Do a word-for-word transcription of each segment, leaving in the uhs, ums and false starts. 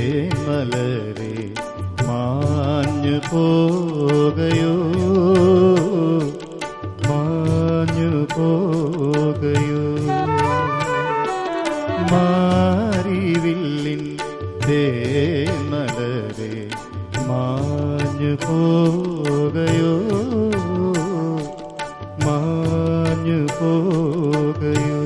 തേന്മലരെ മാഞ്ഞു പോകയോ, മാഞ്ഞു പോകയോ. മാരിവില്ലിൻ തേന്മലരെ മാഞ്ഞു പോകയോ, മാഞ്ഞു പോകയോ.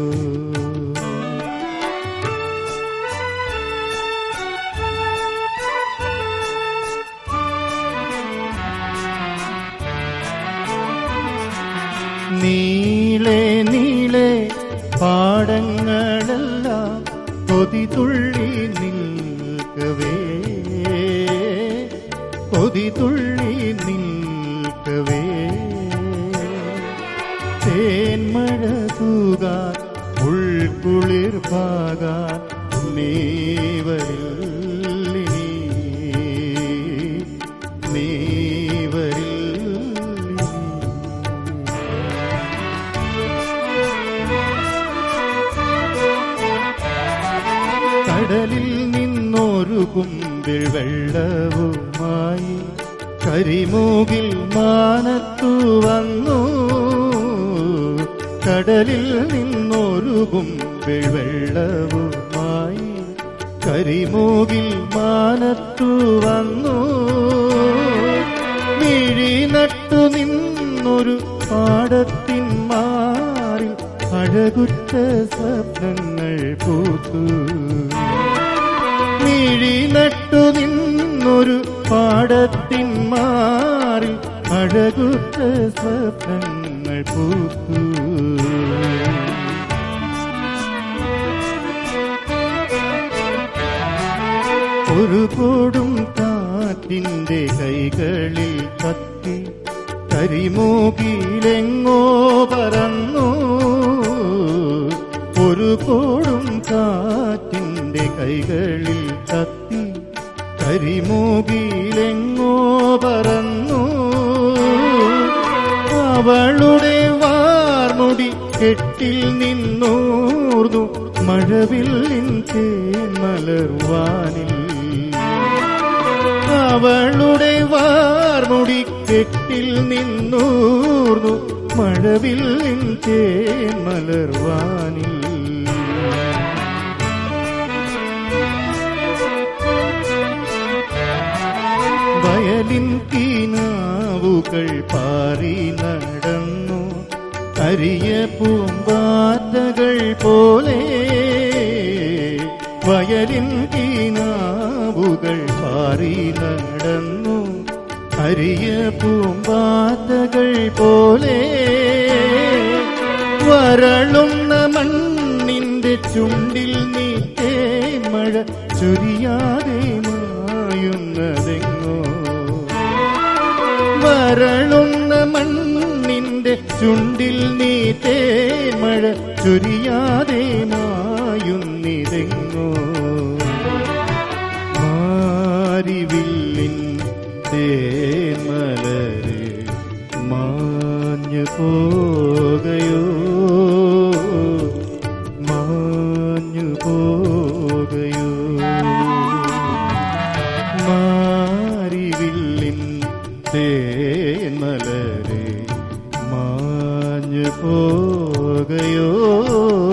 നീളെ നീളെ പാടങ്ങളെല്ലാം കൊതിതുള്ളി നിൽക്കവേ, കൊതിതുള്ളി നിൽക്കവേ. തേന്മഴ തൂകാൻ ഉൾക്കുളിർ പാകാൻ നീ വരില്ലിനി, നീ വരില്ലിനി. കടലിൽ നിന്നൊരു കുമ്പിൾ വെള്ളവുമായി കരിമൂകിൽ മാനത്തു വന്നു. കടലിൽ നിന്നൊരു കുമ്പിൾ വെള്ളവുമായി കരിമൂകിൽ മാനത്തു വന്നു. മിഴി നട്ടു നിന്നൊരു പാടത്തിൻ മാറിൽ അഴകുറ്റ സ്വപ്നങ്ങൾ പൂത്തു. മിഴി നട്ടു നിന്നൊരു പാടത്തിൻ മാറിൽ അഴകുറ്റ സ്വപ്നങ്ങൾ പൂത്തു. ഒരു കൂടും കാറ്റിന്റെ കൈകളിൽ കത്തി കരിമൂകിലെങ്ങോ പറന്നു. ഒരു കൂടും കാറ്റിന്റെ കൈകളിൽ കത്തി കരിമൂകിലെങ്ങോ പറന്നു. അവളുടെ വാർമുടി കെട്ടിൽ നിന്നൂർന്നു മഴവില്ലിൻ തേന്മലർവാനിൽ. അവളുടെ വാർമുടി കെട്ടിൽ നിന്നൂർന്നു മഴവില്ലിൻ തേന്മലർവാനിൽ. വയലിൻ കീനാവുകൾ പാറി നടന്നു അരിയ പൂമ്പാറ്റകൾ പോലെ. വയലിൻ കീനാവുകൾ പാറി നടന്നു അരിയ പൂമ്പാറ്റകൾ പോലെ. വരളുന്ന മണ്ണിന്റെ ചുണ്ടിൽ നീ തേന്മഴ ചൊരിയാതെ മായുന്നതെങ്ങോ. വരളുന്ന മണ്ണിന്റെ ചുണ്ടിൽ നീ തേന്മഴ ചൊരിയാതെ മായുന്നിതെങ്ങോ. മാരിവില്ലിൻ തേന്മലരെ മാഞ്ഞു പോകയോ, മാഞ്ഞു പോകയോ. മാരിവില്ലിൻ തേന്മലരെ മാഞ്ഞു പോകയോ.